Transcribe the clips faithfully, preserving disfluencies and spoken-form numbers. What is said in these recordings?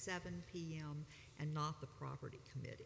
seven p m and not the property committee.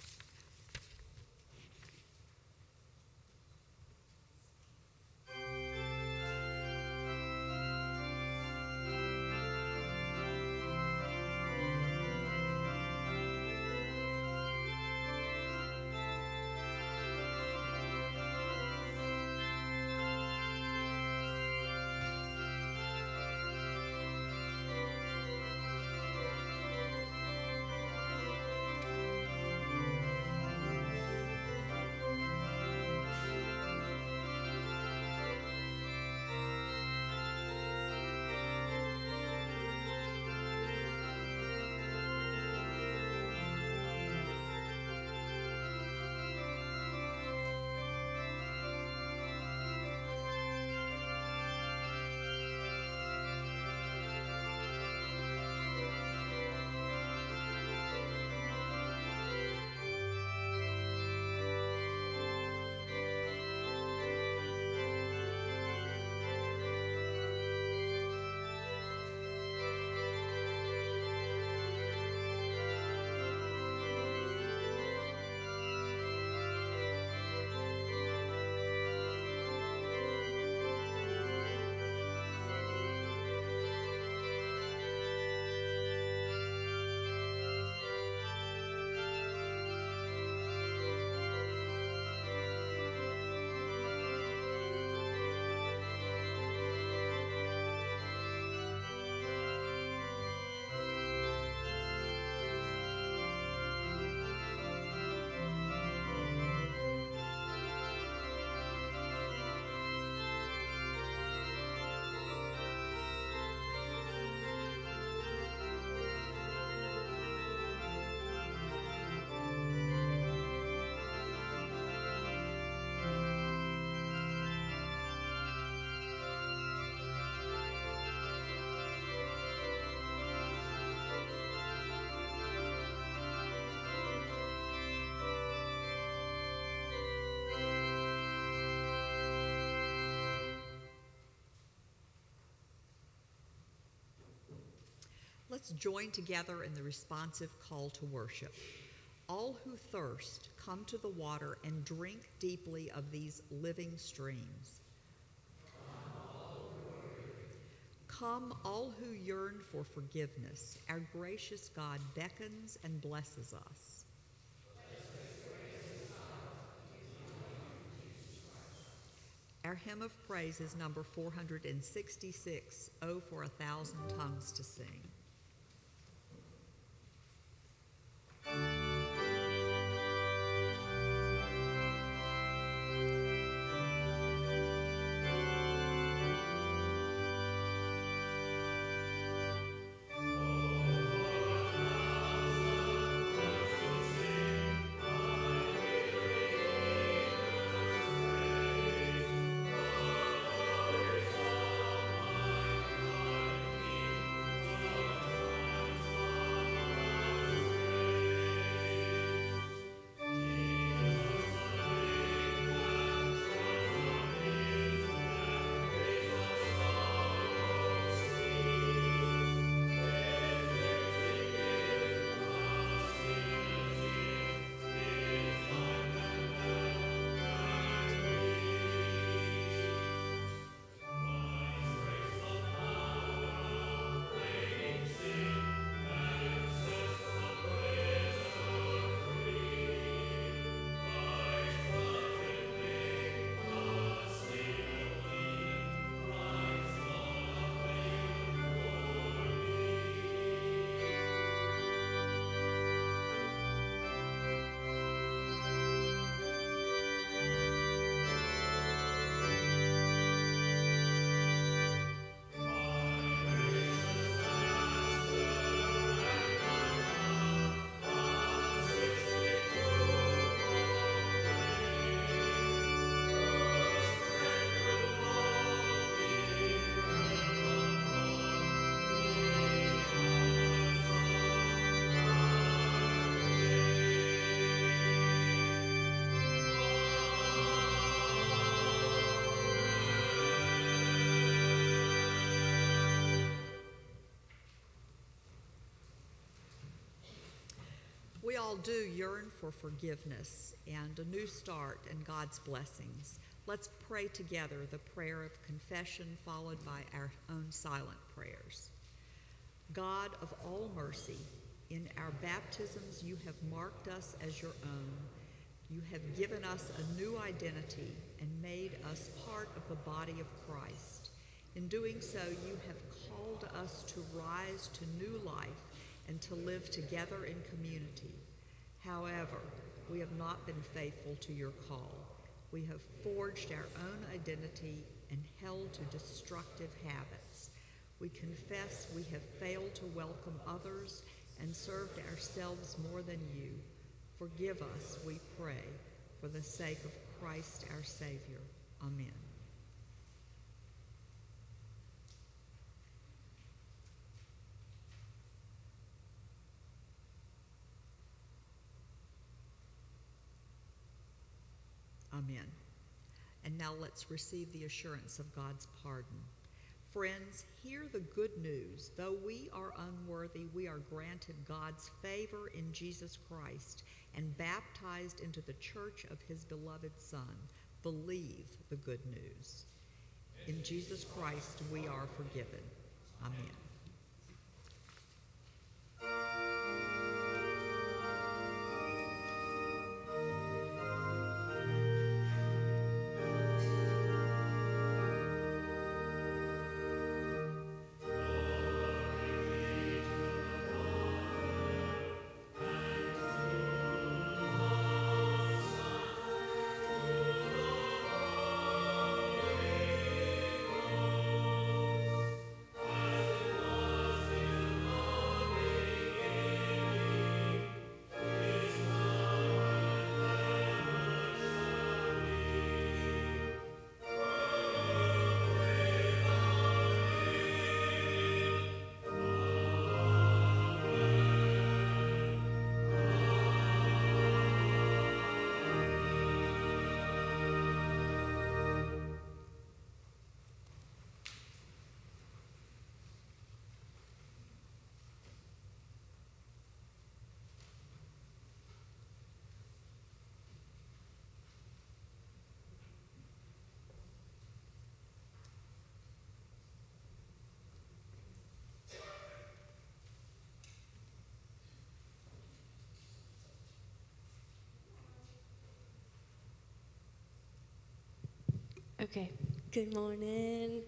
Let's join together in the responsive call to worship. All who thirst, come to the water and drink deeply of these living streams. Come, all who yearn for forgiveness. Our gracious God beckons and blesses us. Our hymn of praise is number four hundred sixty-six, Oh, for a Thousand Tongues to Sing. Thank you. We all do yearn for forgiveness and a new start and God's blessings. Let's pray together the prayer of confession followed by our own silent prayers. God of all mercy, in our baptisms you have marked us as your own. You have given us a new identity and made us part of the body of Christ. In doing so, you have called us to rise to new life and to live together in community. However, we have not been faithful to your call. We have forged our own identity and held to destructive habits. We confess we have failed to welcome others and served ourselves more than you. Forgive us, we pray, for the sake of Christ our Savior. Amen. Amen. And now let's receive the assurance of God's pardon. Friends, hear the good news. Though we are unworthy, we are granted God's favor in Jesus Christ and baptized into the church of his beloved Son. Believe the good news. In Jesus Christ we are forgiven. Amen. Okay, good morning.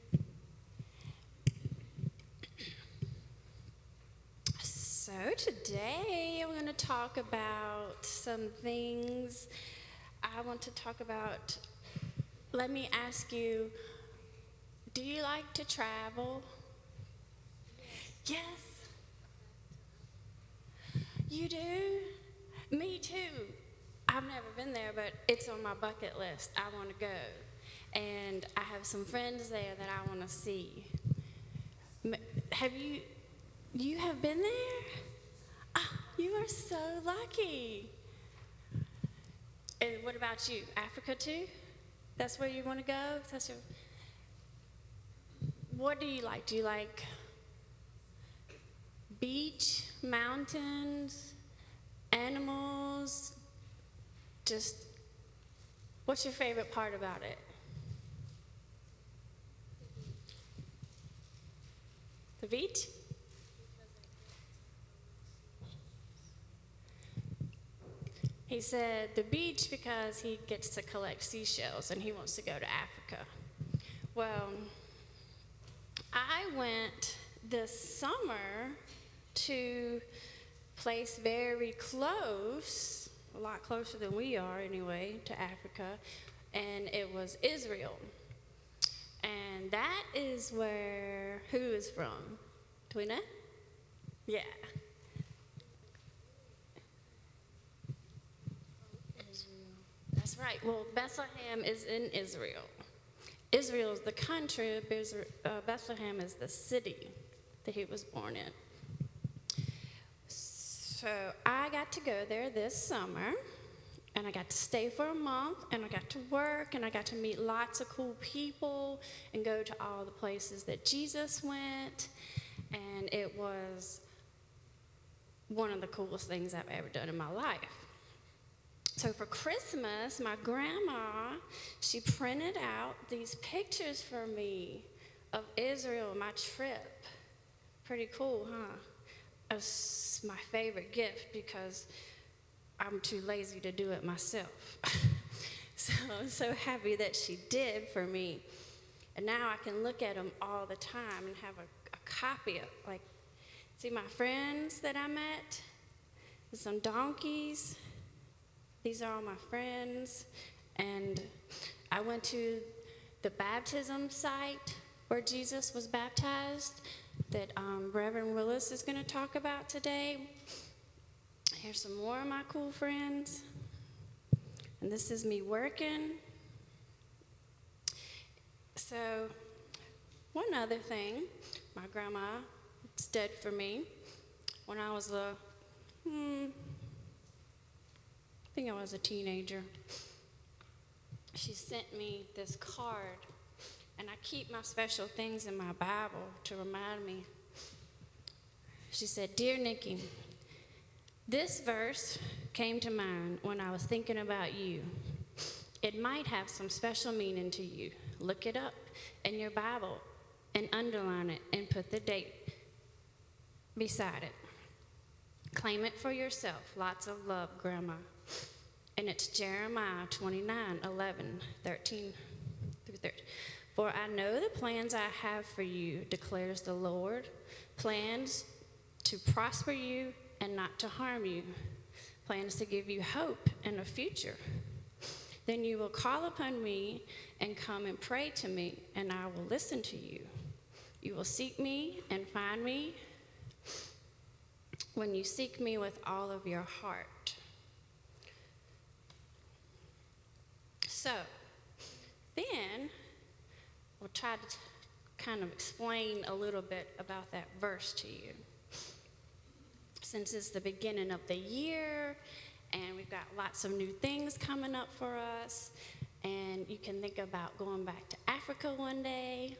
So today I'm going to talk about some things. I want to talk about, let me ask you, do you like to travel? Yes. You do? Me too. I've never been there, but it's on my bucket list. I want to go. And I have some friends there that I want to see. Have you, you have been there? Oh, you are so lucky. And what about you? Africa too? That's where you want to go? That's your, what do you like? Do you like beach, mountains, animals? Just, what's your favorite part about it? The beach? He said the beach because he gets to collect seashells and he wants to go to Africa. Well, I went this summer to a place very close, a lot closer than we are anyway, to Africa, and it was Israel. And that is where, who is from? Do we know? Yeah. That's right. Well, Bethlehem is in Israel. Israel is the country, Bethlehem is the city that he was born in. So I got to go there this summer. And I got to stay for a month, and I got to work, and I got to meet lots of cool people and go to all the places that Jesus went. And it was one of the coolest things I've ever done in my life. So for Christmas, my grandma, she printed out these pictures for me of Israel, my trip. Pretty cool, huh? It was my favorite gift because I'm too lazy to do it myself. So I'm so happy that she did for me. And now I can look at them all the time and have a, a copy of, like, see my friends that I met, some donkeys. These are all my friends. And I went to the baptism site where Jesus was baptized that um, Reverend Willis is going to talk about today. Here's some more of my cool friends. And this is me working. So, one other thing, my grandma did for me when I was a, hmm, I think I was a teenager. She sent me this card, and I keep my special things in my Bible to remind me. She said, "Dear Nikki, this verse came to mind when I was thinking about you. It might have some special meaning to you. Look it up in your Bible and underline it and put the date beside it. Claim it for yourself. Lots of love, Grandma." And it's Jeremiah twenty-nine, eleven, thirteen through thirteen. "For I know the plans I have for you, declares the Lord, plans to prosper you and not to harm you, plans to give you hope and a future. Then you will call upon me and come and pray to me, and I will listen to you. You will seek me and find me when you seek me with all of your heart." So, then we'll try to kind of explain a little bit about that verse to you. Since it's the beginning of the year, and we've got lots of new things coming up for us, and you can think about going back to Africa one day.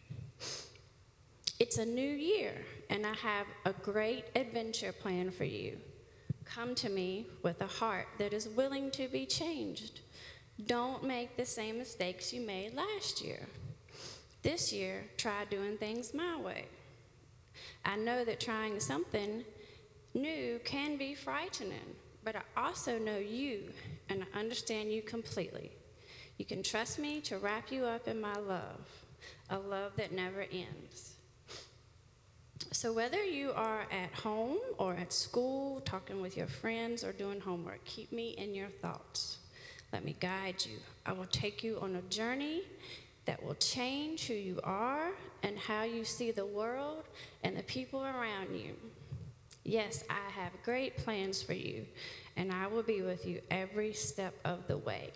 It's a new year, and I have a great adventure planned for you. Come to me with a heart that is willing to be changed. Don't make the same mistakes you made last year. This year, try doing things my way. I know that trying something new can be frightening, but I also know you, and I understand you completely. You can trust me to wrap you up in my love, a love that never ends. So whether you are at home or at school, talking with your friends, or doing homework, keep me in your thoughts. Let me guide you. I will take you on a journey that will change who you are and how you see the world and the people around you. Yes, I have great plans for you, and I will be with you every step of the way.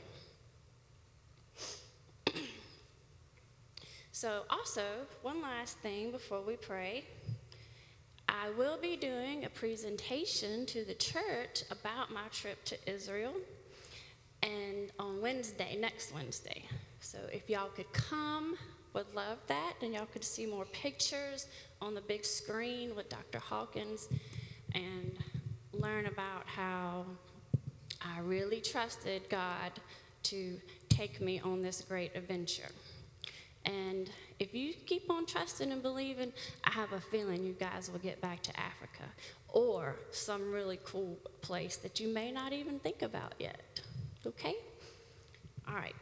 So also, one last thing before we pray. I will be doing a presentation to the church about my trip to Israel, and on Wednesday, next Wednesday. So if y'all could come, would love that, and y'all could see more pictures on the big screen with Doctor Hawkins and learn about how I really trusted God to take me on this great adventure. And if you keep on trusting and believing, I have a feeling you guys will get back to Africa or some really cool place that you may not even think about yet. Okay? All right.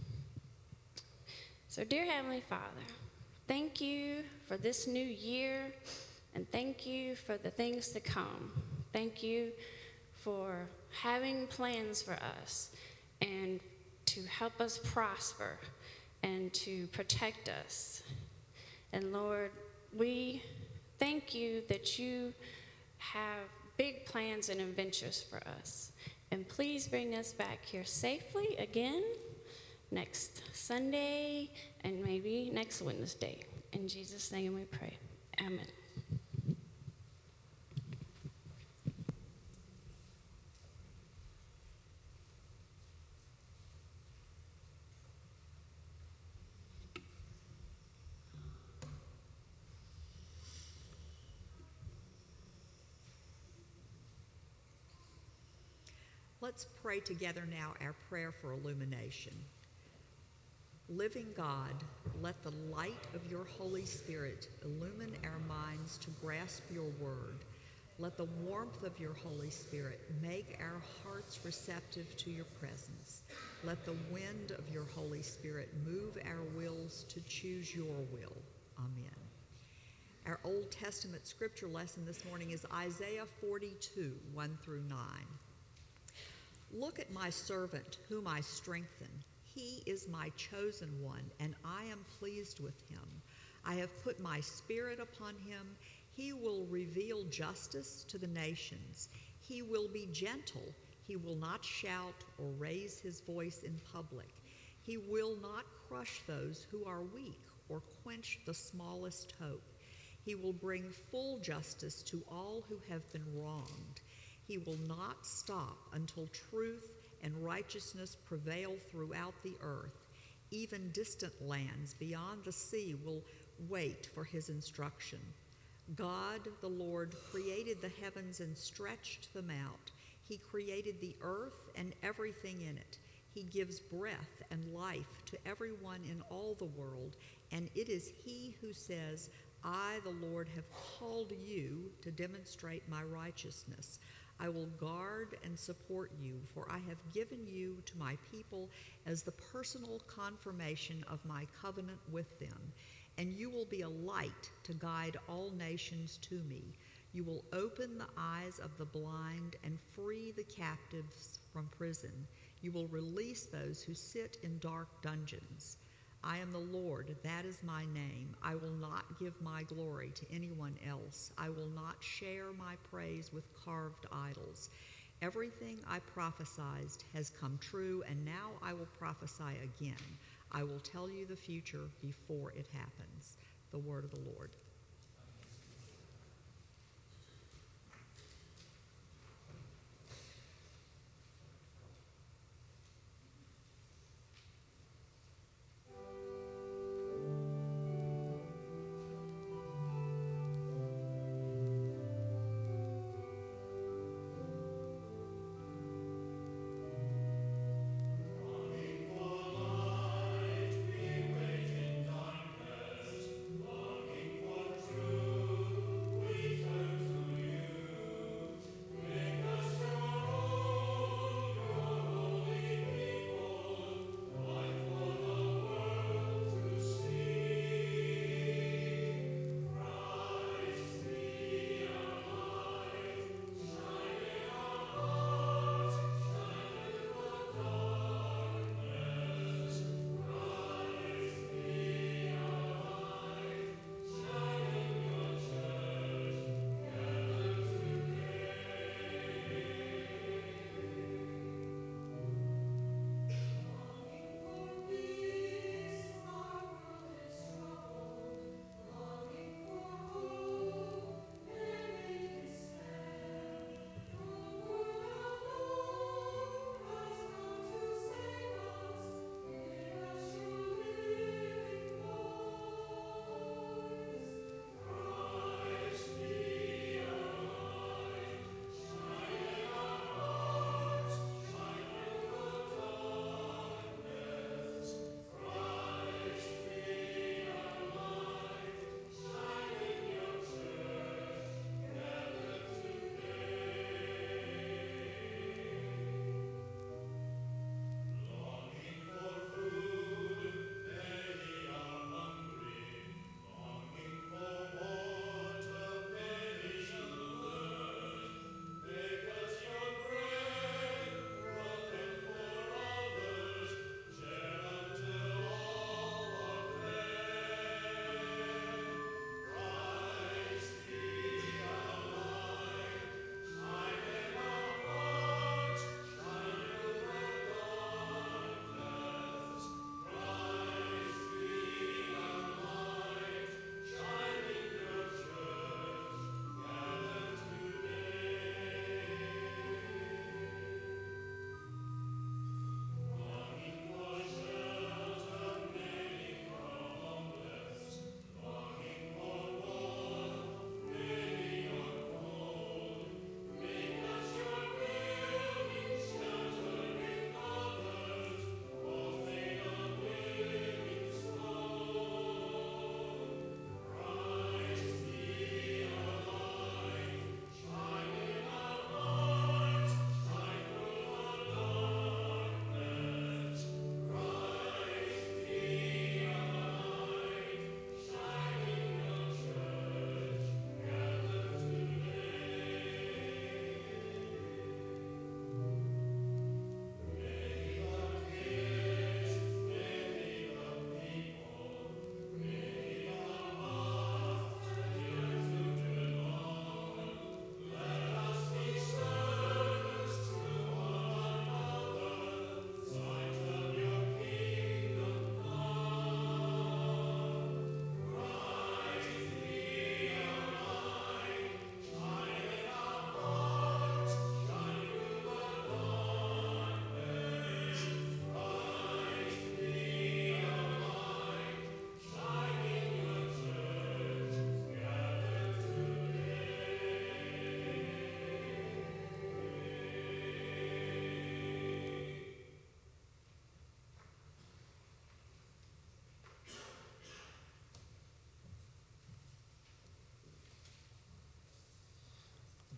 So, dear Heavenly Father, thank you for this new year, and thank you for the things to come. Thank you for having plans for us and to help us prosper and to protect us. And Lord, we thank you that you have big plans and adventures for us. And please bring us back here safely again next Sunday and maybe next Wednesday. In Jesus' name we pray. Amen. Let's pray together now our prayer for illumination. Living God, let the light of your Holy Spirit illumine our minds to grasp your word. Let the warmth of your Holy Spirit make our hearts receptive to your presence. Let the wind of your Holy Spirit move our wills to choose your will. Amen. Our Old Testament scripture lesson this morning is Isaiah forty-two, one through nine. Look at my servant, whom I strengthen. He is my chosen one, and I am pleased with him. I have put my spirit upon him. He will reveal justice to the nations. He will be gentle. He will not shout or raise his voice in public. He will not crush those who are weak or quench the smallest hope. He will bring full justice to all who have been wronged. He will not stop until truth and righteousness prevail throughout the earth. Even distant lands beyond the sea will wait for his instruction. God, the Lord, created the heavens and stretched them out. He created the earth and everything in it. He gives breath and life to everyone in all the world, and it is he who says, I, the Lord, have called you to demonstrate my righteousness. I will guard and support you, for I have given you to my people as the personal confirmation of my covenant with them. And you will be a light to guide all nations to me. You will open the eyes of the blind and free the captives from prison. You will release those who sit in dark dungeons. I am the Lord, that is my name. I will not give my glory to anyone else. I will not share my praise with carved idols. Everything I prophesied has come true, and now I will prophesy again. I will tell you the future before it happens. The word of the Lord. Longing for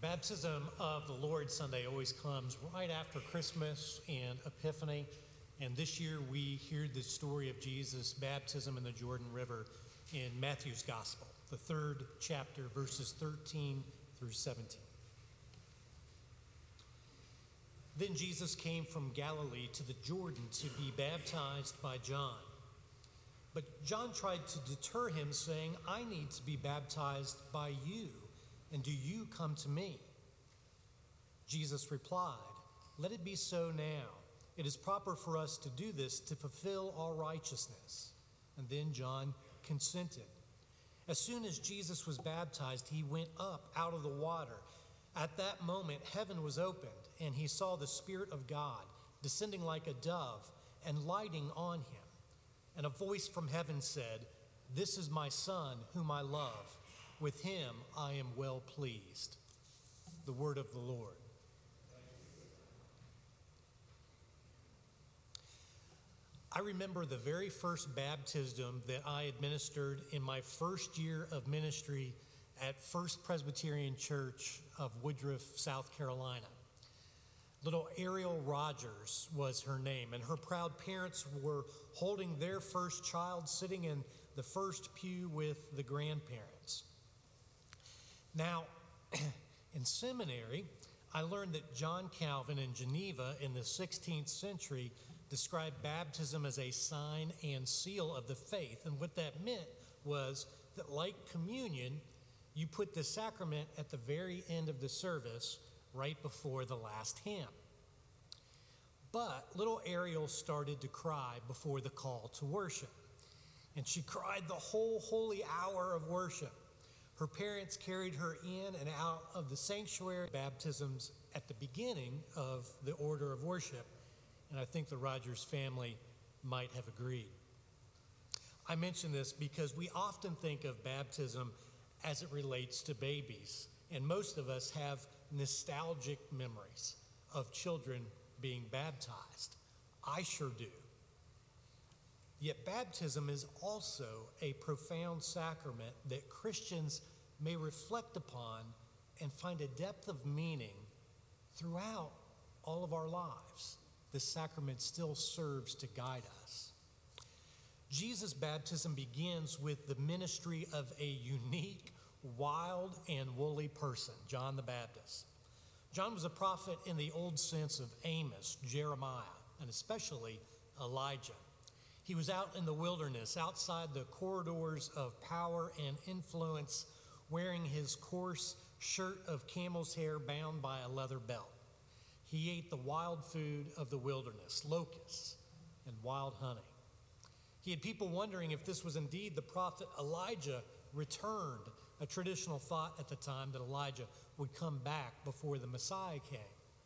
Baptism of the Lord Sunday always comes right after Christmas and Epiphany. And this year we hear the story of Jesus' baptism in the Jordan River in Matthew's Gospel, the third chapter, verses thirteen through seventeen. Then Jesus came from Galilee to the Jordan to be baptized by John. But John tried to deter him, saying, "I need to be baptized by you, and do you come to me?" Jesus replied, "Let it be so now. It is proper for us to do this to fulfill all righteousness." And then John consented. As soon as Jesus was baptized, he went up out of the water. At that moment, heaven was opened, and he saw the Spirit of God descending like a dove and lighting on him. And a voice from heaven said, "This is my Son, whom I love. With him I am well pleased." The word of the Lord. I remember the very first baptism that I administered in my first year of ministry at First Presbyterian Church of Woodruff, South Carolina. Little Ariel Rogers was her name, and her proud parents were holding their first child, sitting in the first pew with the grandparents. Now, in seminary, I learned that John Calvin in Geneva in the sixteenth century described baptism as a sign and seal of the faith. And what that meant was that, like communion, you put the sacrament at the very end of the service, right before the last hymn. But little Ariel started to cry before the call to worship. And she cried the whole holy hour of worship. Her parents carried her in and out of the sanctuary. Baptisms at the beginning of the order of worship. And I think the Rogers family might have agreed. I mention this because we often think of baptism as it relates to babies. And most of us have nostalgic memories of children being baptized. I sure do. Yet baptism is also a profound sacrament that Christians may reflect upon and find a depth of meaning throughout all of our lives. This sacrament still serves to guide us. Jesus' baptism begins with the ministry of a unique, wild, and woolly person, John the Baptist. John was a prophet in the old sense of Amos, Jeremiah, and especially Elijah. He was out in the wilderness, outside the corridors of power and influence, wearing his coarse shirt of camel's hair bound by a leather belt. He ate the wild food of the wilderness, locusts and wild honey. He had people wondering if this was indeed the prophet Elijah returned, a traditional thought at the time that Elijah would come back before the Messiah came.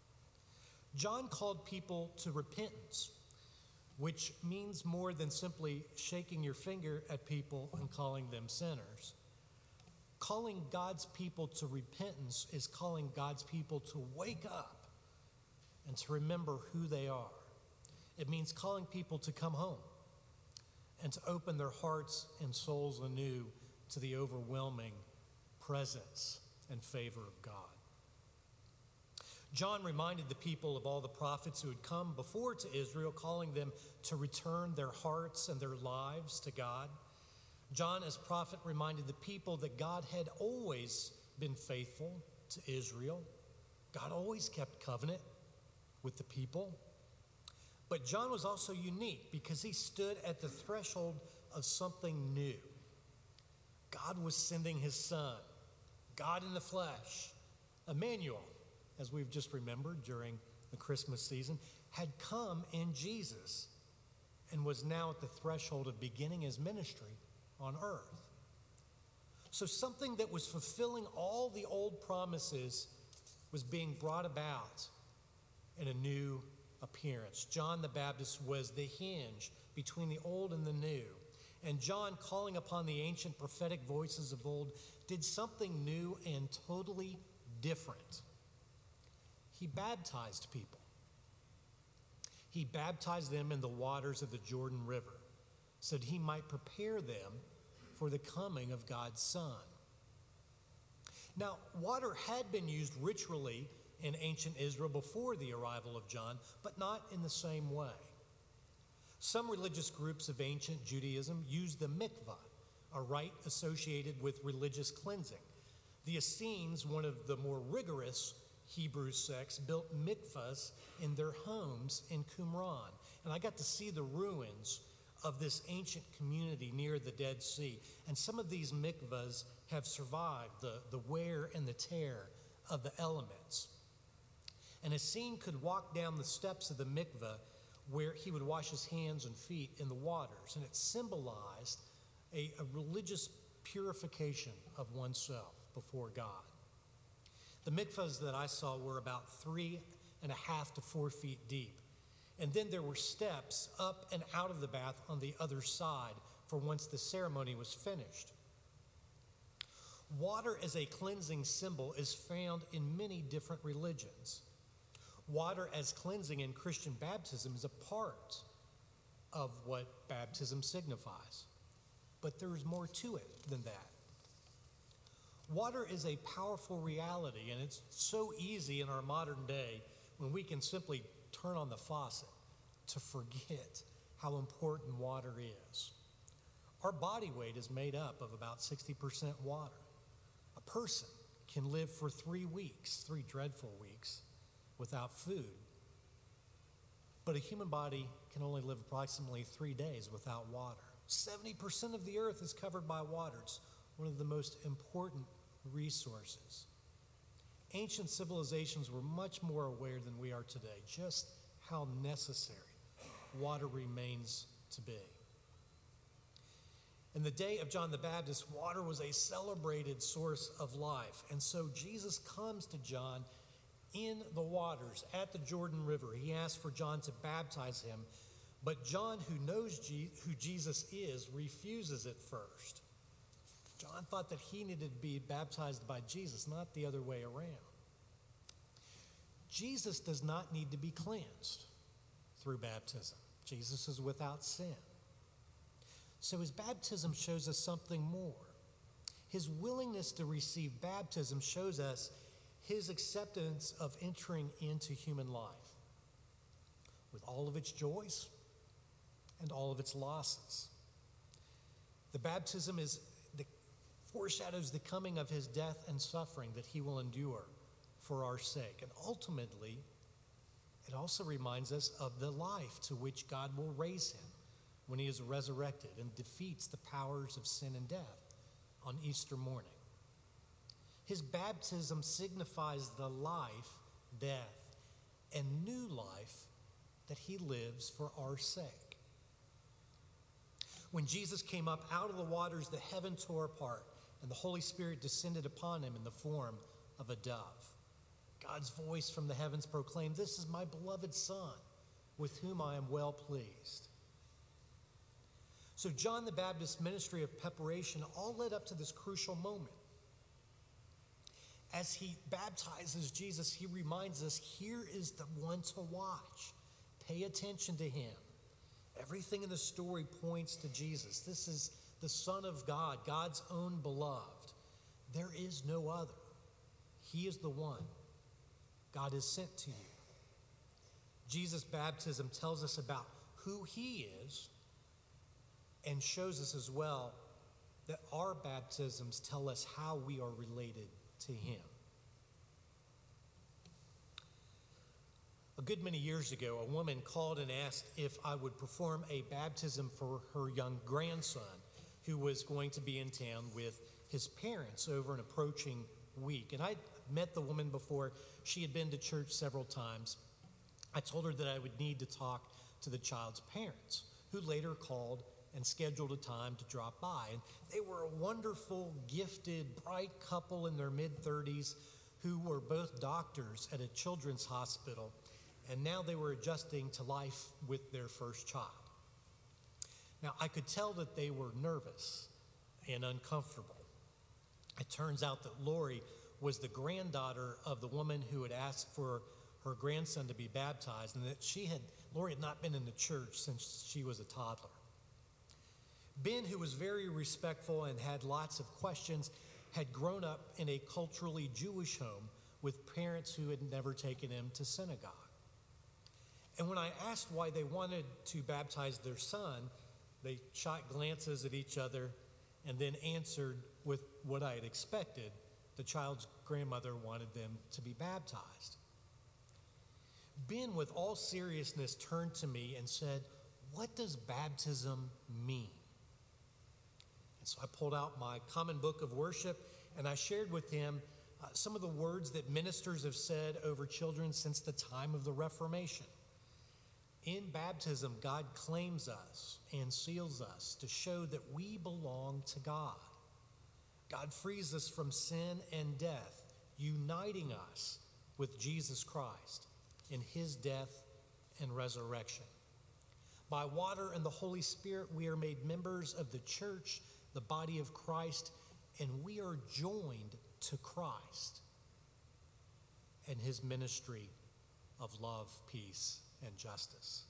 John called people to repentance, which means more than simply shaking your finger at people and calling them sinners. Calling God's people to repentance is calling God's people to wake up and to remember who they are. It means calling people to come home and to open their hearts and souls anew to the overwhelming presence and favor of God. John reminded the people of all the prophets who had come before to Israel, calling them to return their hearts and their lives to God. John, as prophet, reminded the people that God had always been faithful to Israel. God always kept covenant with the people. But John was also unique because he stood at the threshold of something new. God was sending his son, God in the flesh. Emmanuel, as we've just remembered during the Christmas season, had come in Jesus and was now at the threshold of beginning his ministry on earth. So something that was fulfilling all the old promises was being brought about in a new appearance. John the Baptist was the hinge between the old and the new. And John, calling upon the ancient prophetic voices of old, did something new and totally different. He baptized people. He baptized them in the waters of the Jordan River so that he might prepare them for the coming of God's Son. Now, water had been used ritually in ancient Israel before the arrival of John, but not in the same way. Some religious groups of ancient Judaism used the mikvah, a rite associated with religious cleansing. The Essenes, one of the more rigorous Hebrew sects, built mikvahs in their homes in Qumran. And I got to see the ruins of this ancient community near the Dead Sea. And some of these mikvahs have survived the, the wear and the tear of the elements. An Essene could walk down the steps of the mikvah where he would wash his hands and feet in the waters. And it symbolized a, a religious purification of oneself before God. The mikvahs that I saw were about three and a half to four feet deep. And then there were steps up and out of the bath on the other side for once the ceremony was finished. Water as a cleansing symbol is found in many different religions. Water as cleansing in Christian baptism is a part of what baptism signifies. But there is more to it than that. Water is a powerful reality, and it's so easy in our modern day when we can simply turn on the faucet to forget how important water is. Our body weight is made up of about sixty percent water. A person can live for three weeks, three dreadful weeks, without food. But a human body can only live approximately three days without water. seventy percent of the earth is covered by water. It's one of the most important resources. Ancient civilizations were much more aware than we are today just how necessary water remains to be. In the day of John the Baptist, water was a celebrated source of life. And so Jesus comes to John in the waters at the Jordan River. He asks for John to baptize him, but John, who knows G- who Jesus is, refuses it first. John thought that he needed to be baptized by Jesus, not the other way around. Jesus does not need to be cleansed through baptism. Jesus is without sin. So his baptism shows us something more. His willingness to receive baptism shows us his acceptance of entering into human life with all of its joys and all of its losses. The baptism is the foreshadows the coming of his death and suffering that he will endure for our sake. And ultimately, it also reminds us of the life to which God will raise him when he is resurrected and defeats the powers of sin and death on Easter morning. His baptism signifies the life, death, and new life that he lives for our sake. When Jesus came up out of the waters, the heaven tore apart, and the Holy Spirit descended upon him in the form of a dove. God's voice from the heavens proclaimed, "This is my beloved Son, with whom I am well pleased." So John the Baptist's ministry of preparation all led up to this crucial moment. As he baptizes Jesus, he reminds us, here is the one to watch. Pay attention to him. Everything in the story points to Jesus. This is the Son of God, God's own beloved. There is no other. He is the one God has sent to you. Jesus' baptism tells us about who he is and shows us as well that our baptisms tell us how we are related to him. A good many years ago, a woman called and asked if I would perform a baptism for her young grandson who was going to be in town with his parents over an approaching week. And I met the woman before. She had been to church several times. I told her that I would need to talk to the child's parents, who later called and scheduled a time to drop by. And they were a wonderful, gifted, bright couple in their mid-thirties who were both doctors at a children's hospital, and now they were adjusting to life with their first child. Now, I could tell that they were nervous and uncomfortable. It turns out that Lori was the granddaughter of the woman who had asked for her grandson to be baptized, and that she had, Lori had not been in the church since she was a toddler. Ben, who was very respectful and had lots of questions, had grown up in a culturally Jewish home with parents who had never taken him to synagogue. And when I asked why they wanted to baptize their son, they shot glances at each other and then answered with what I had expected. The child's grandmother wanted them to be baptized. Ben, with all seriousness, turned to me and said, "What does baptism mean?" And so I pulled out my common book of worship and I shared with him uh, some of the words that ministers have said over children since the time of the Reformation. In baptism, God claims us and seals us to show that we belong to God. God frees us from sin and death, uniting us with Jesus Christ in his death and resurrection. By water and the Holy Spirit, we are made members of the church, the body of Christ, and we are joined to Christ and his ministry of love, peace, and justice.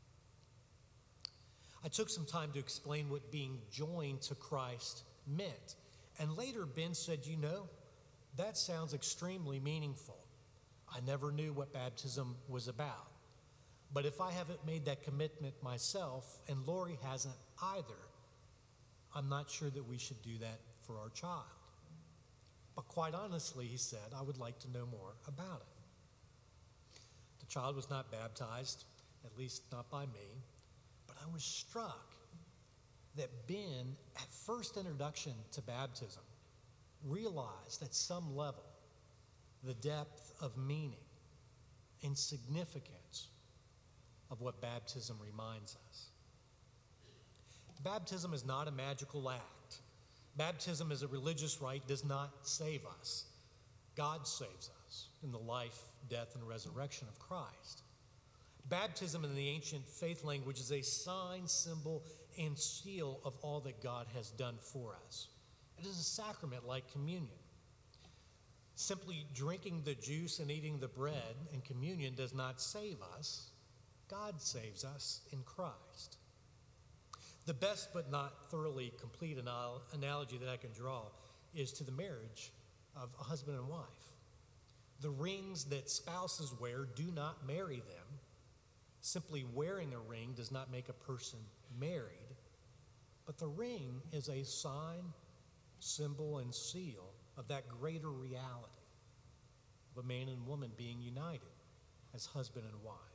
I took some time to explain what being joined to Christ meant. And later, Ben said, "You know, that sounds extremely meaningful. I never knew what baptism was about. But if I haven't made that commitment myself, and Lori hasn't either, I'm not sure that we should do that for our child. But quite honestly," he said, "I would like to know more about it." The child was not baptized, at least not by me, but I was struck that Ben, at first introduction to baptism, realized at some level the depth of meaning and significance of what baptism reminds us. Baptism is not a magical act. Baptism as a religious rite does not save us. God saves us in the life, death, and resurrection of Christ. Baptism in the ancient faith language is a sign, symbol, and seal of all that God has done for us. It is a sacrament like communion. Simply drinking the juice and eating the bread in communion does not save us. God saves us in Christ. The best but not thoroughly complete anal- analogy that I can draw is to the marriage of a husband and wife. The rings that spouses wear do not marry them. Simply wearing a ring does not make a person married, but the ring is a sign, symbol, and seal of that greater reality of a man and woman being united as husband and wife.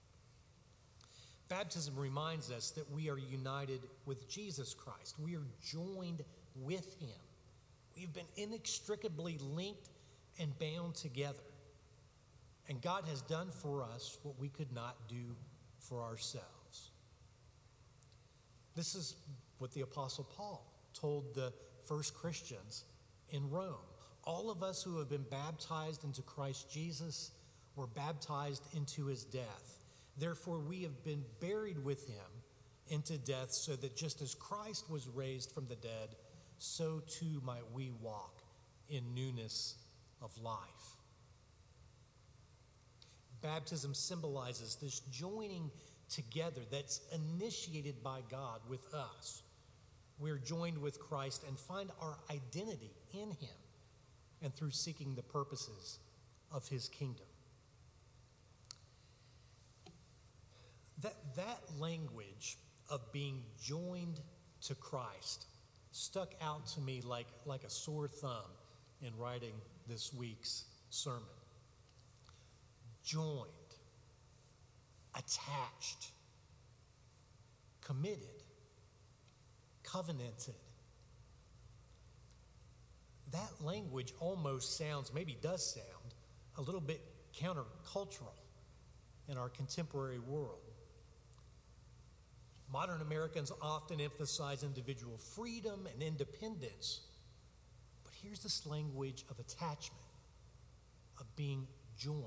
Baptism reminds us that we are united with Jesus Christ. We are joined with him. We've been inextricably linked and bound together. And God has done for us what we could not do for ourselves. This is what the Apostle Paul told the first Christians in Rome. All of us who have been baptized into Christ Jesus were baptized into his death. Therefore, we have been buried with him into death, so that just as Christ was raised from the dead, so too might we walk in newness of life. Baptism symbolizes this joining together that's initiated by God with us. We're joined with Christ and find our identity in him and through seeking the purposes of his kingdom. That, that language of being joined to Christ stuck out to me like, like a sore thumb in writing this week's sermon. Joined, attached, committed, covenanted. That language almost sounds, maybe does sound, a little bit countercultural in our contemporary world. Modern Americans often emphasize individual freedom and independence, but here's this language of attachment, of being joined.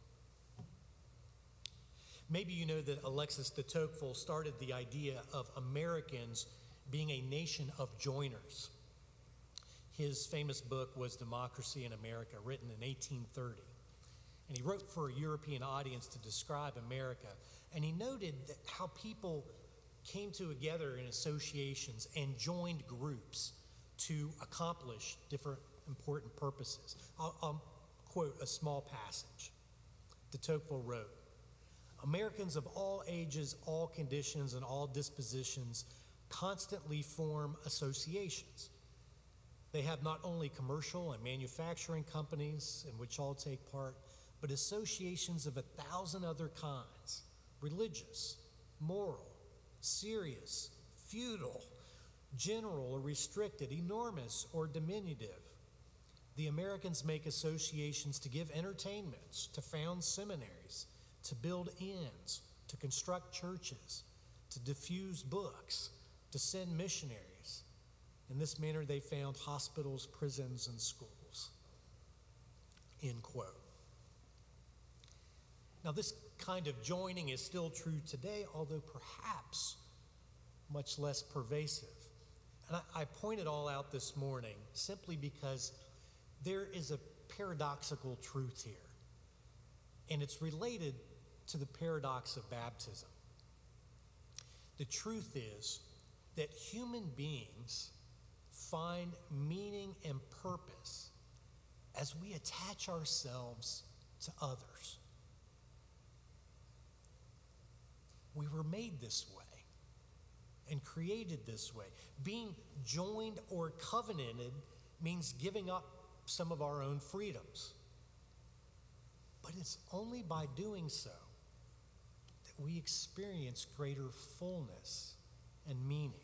Maybe you know that Alexis de Tocqueville started the idea of Americans being a nation of joiners. His famous book was Democracy in America, written in eighteen thirty. And he wrote for a European audience to describe America. And he noted that how people came together in associations and joined groups to accomplish different important purposes. I'll, I'll quote a small passage. De Tocqueville wrote, "Americans of all ages, all conditions, and all dispositions constantly form associations. They have not only commercial and manufacturing companies in which all take part, but associations of a thousand other kinds, religious, moral, serious, feudal, general or restricted, enormous or diminutive. The Americans make associations to give entertainments, to found seminaries, to build inns, to construct churches, to diffuse books, to send missionaries. In this manner, they found hospitals, prisons, and schools." End quote. Now, this kind of joining is still true today, although perhaps much less pervasive. And I, I point it all out this morning simply because there is a paradoxical truth here, and it's related to the paradox of baptism. The truth is that human beings find meaning and purpose as we attach ourselves to others. We were made this way and created this way. Being joined or covenanted means giving up some of our own freedoms. But it's only by doing so that we experience greater fullness and meaning.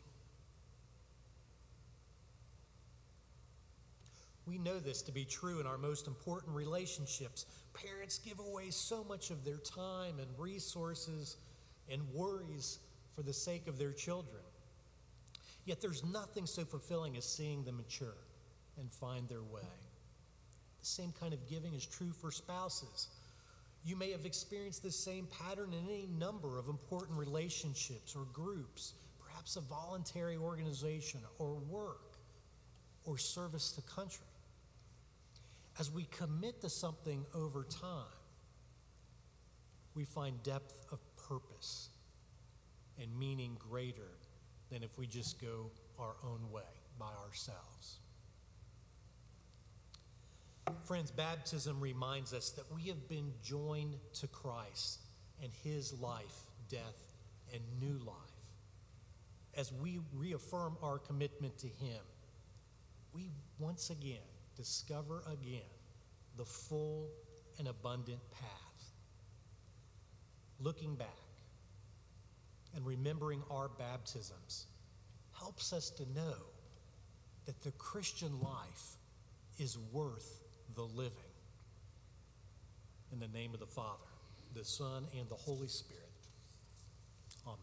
We know this to be true in our most important relationships. Parents give away so much of their time and resources and worries for the sake of their children. Yet there's nothing so fulfilling as seeing them mature and find their way. The same kind of giving is true for spouses. You may have experienced this same pattern in any number of important relationships or groups, perhaps a voluntary organization or work or service to country. As we commit to something over time, we find depth of purpose and meaning greater than if we just go our own way by ourselves. Friends, baptism reminds us that we have been joined to Christ and his life, death, and new life. As we reaffirm our commitment to him, we once again discover again the full and abundant path. Looking back and remembering our baptisms helps us to know that the Christian life is worth the living. In the name of the Father, the Son, and the Holy Spirit. Amen.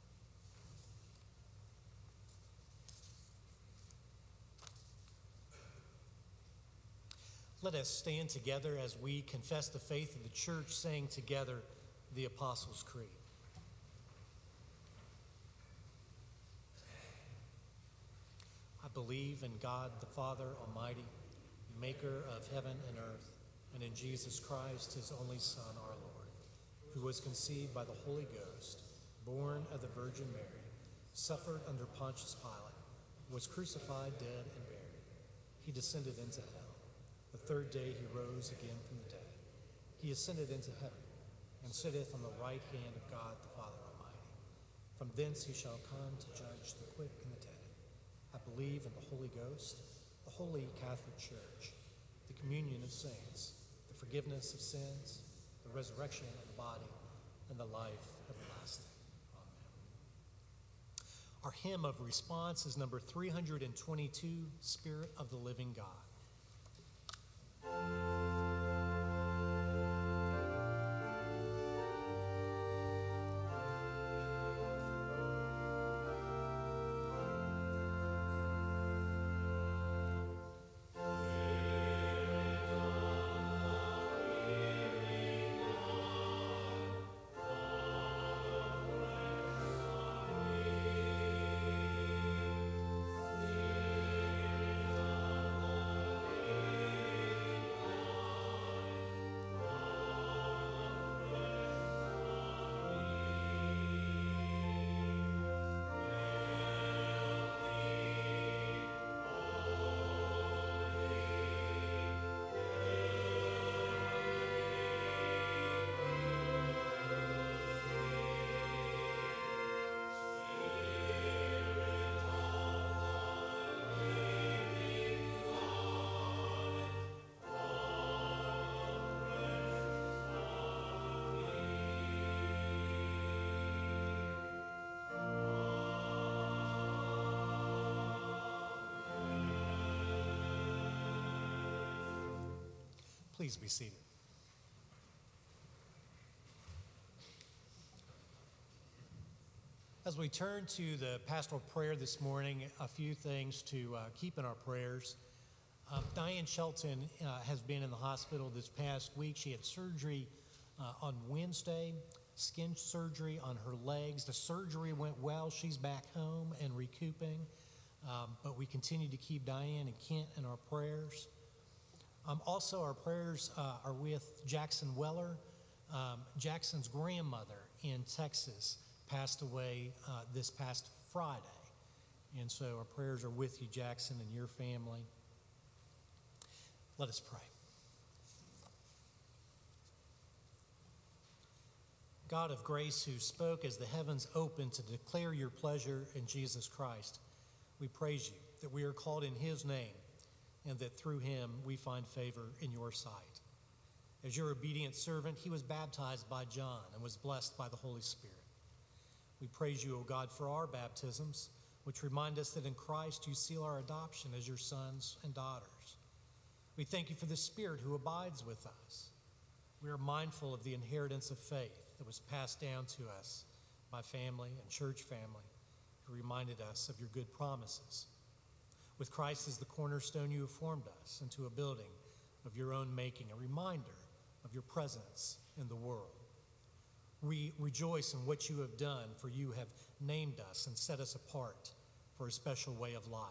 Let us stand together as we confess the faith of the church, saying together the Apostles' Creed. I believe in God the Father Almighty, maker of heaven and earth, and in Jesus Christ, his only Son, our Lord, who was conceived by the Holy Ghost, born of the Virgin Mary, suffered under Pontius Pilate, was crucified, dead, and buried. He descended into hell. The third day he rose again from the dead. He ascended into heaven and sitteth on the right hand of God the Father Almighty. From thence he shall come to judge the quick and the dead. I believe in the Holy Ghost, the Holy Catholic Church, the communion of saints, the forgiveness of sins, the resurrection of the body, and the life everlasting. Amen. Our hymn of response is number three hundred twenty-two, Spirit of the Living God. Please be seated. As we turn to the pastoral prayer this morning, a few things to uh, keep in our prayers. Um, Diane Shelton uh, has been in the hospital this past week. She had surgery uh, on Wednesday, skin surgery on her legs. The surgery went well. She's back home and recouping. Um, but we continue to keep Diane and Kent in our prayers. Um, also, our prayers uh, are with Jackson Weller. Um, Jackson's grandmother in Texas passed away uh, this past Friday. And so our prayers are with you, Jackson, and your family. Let us pray. God of grace, who spoke as the heavens opened to declare your pleasure in Jesus Christ, we praise you that we are called in his name and that through him we find favor in your sight. As your obedient servant, he was baptized by John and was blessed by the Holy Spirit. We praise you, O God, for our baptisms, which remind us that in Christ you seal our adoption as your sons and daughters. We thank you for the Spirit who abides with us. We are mindful of the inheritance of faith that was passed down to us by family and church family, who reminded us of your good promises. With Christ as the cornerstone, you have formed us into a building of your own making, a reminder of your presence in the world. We rejoice in what you have done, for you have named us and set us apart for a special way of life.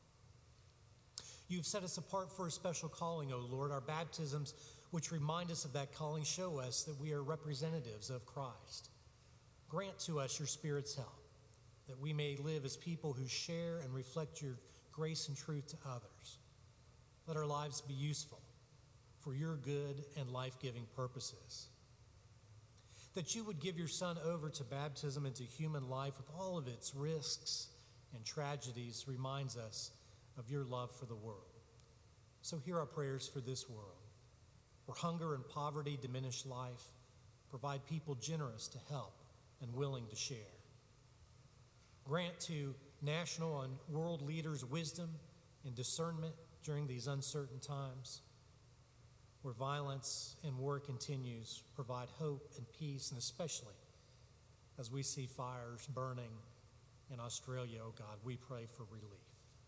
You've set us apart for a special calling, O Lord. Our baptisms, which remind us of that calling, show us that we are representatives of Christ. Grant to us your Spirit's help, that we may live as people who share and reflect your grace and truth to others. Let our lives be useful for your good and life-giving purposes. That you would give your Son over to baptism into human life with all of its risks and tragedies reminds us of your love for the world. So hear our prayers for this world, where hunger and poverty diminish life. Provide people generous to help and willing to share. Grant to national and world leaders wisdom and discernment during these uncertain times. Where violence and war continues, provide hope and peace, and especially as we see fires burning in Australia, oh God, we pray for relief.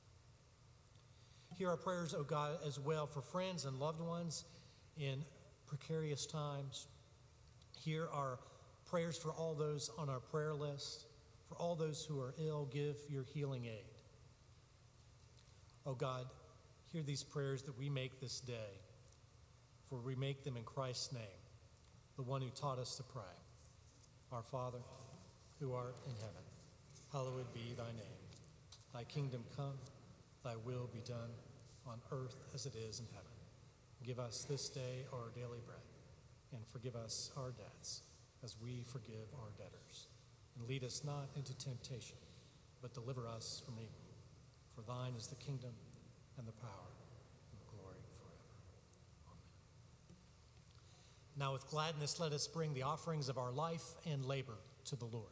Hear our prayers, oh God, as well for friends and loved ones in precarious times. Hear our prayers for all those on our prayer list, for all those who are ill, give your healing aid. Oh God, hear these prayers that we make this day, for we make them in Christ's name, the one who taught us to pray. Our Father, who art in heaven, hallowed be thy name. Thy kingdom come, thy will be done, on earth as it is in heaven. Give us this day our daily bread, and forgive us our debts, as we forgive our debtors. And lead us not into temptation, but deliver us from evil. For thine is the kingdom, and the power, and the glory forever. Amen. Now with gladness let us bring the offerings of our life and labor to the Lord.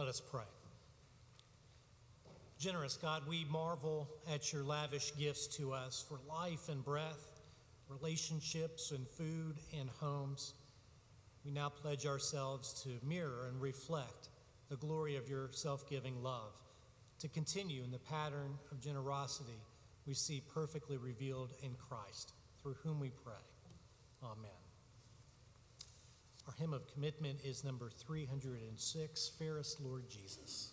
us pray. Generous God, we marvel at your lavish gifts to us for life and breath, relationships and food and homes. We now pledge ourselves to mirror and reflect the glory of your self-giving love, to continue in the pattern of generosity we see perfectly revealed in Christ, through whom we pray. Amen. Our hymn of commitment is number three hundred six, Fairest Lord Jesus.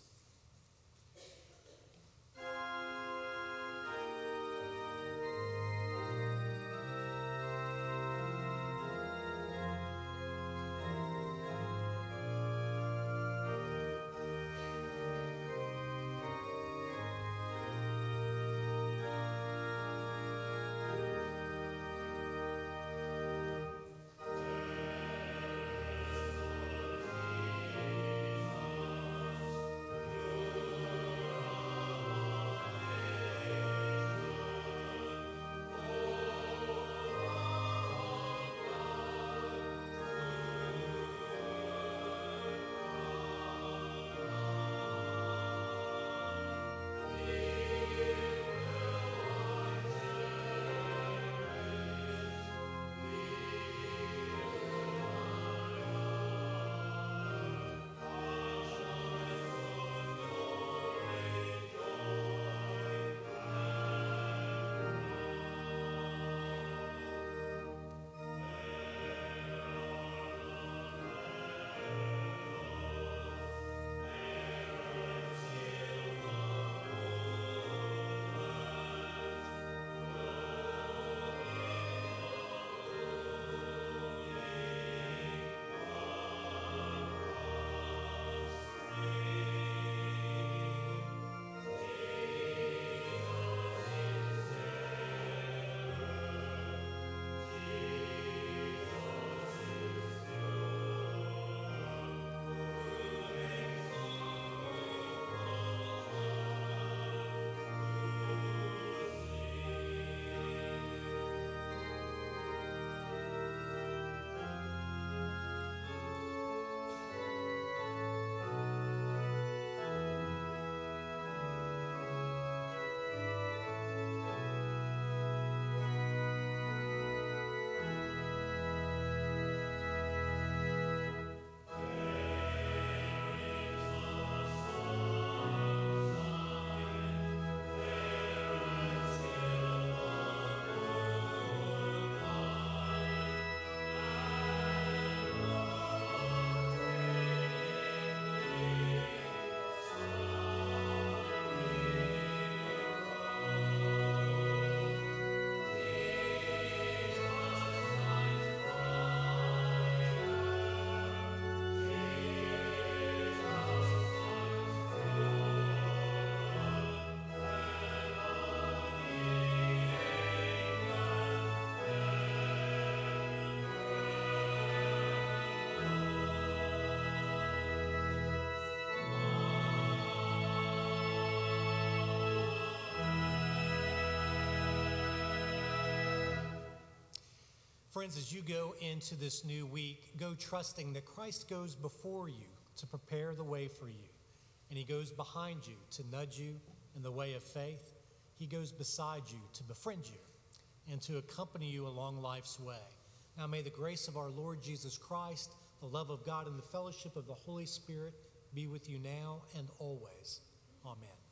Friends, as you go into this new week, go trusting that Christ goes before you to prepare the way for you. And he goes behind you to nudge you in the way of faith. He goes beside you to befriend you and to accompany you along life's way. Now may the grace of our Lord Jesus Christ, the love of God, and the fellowship of the Holy Spirit be with you now and always. Amen.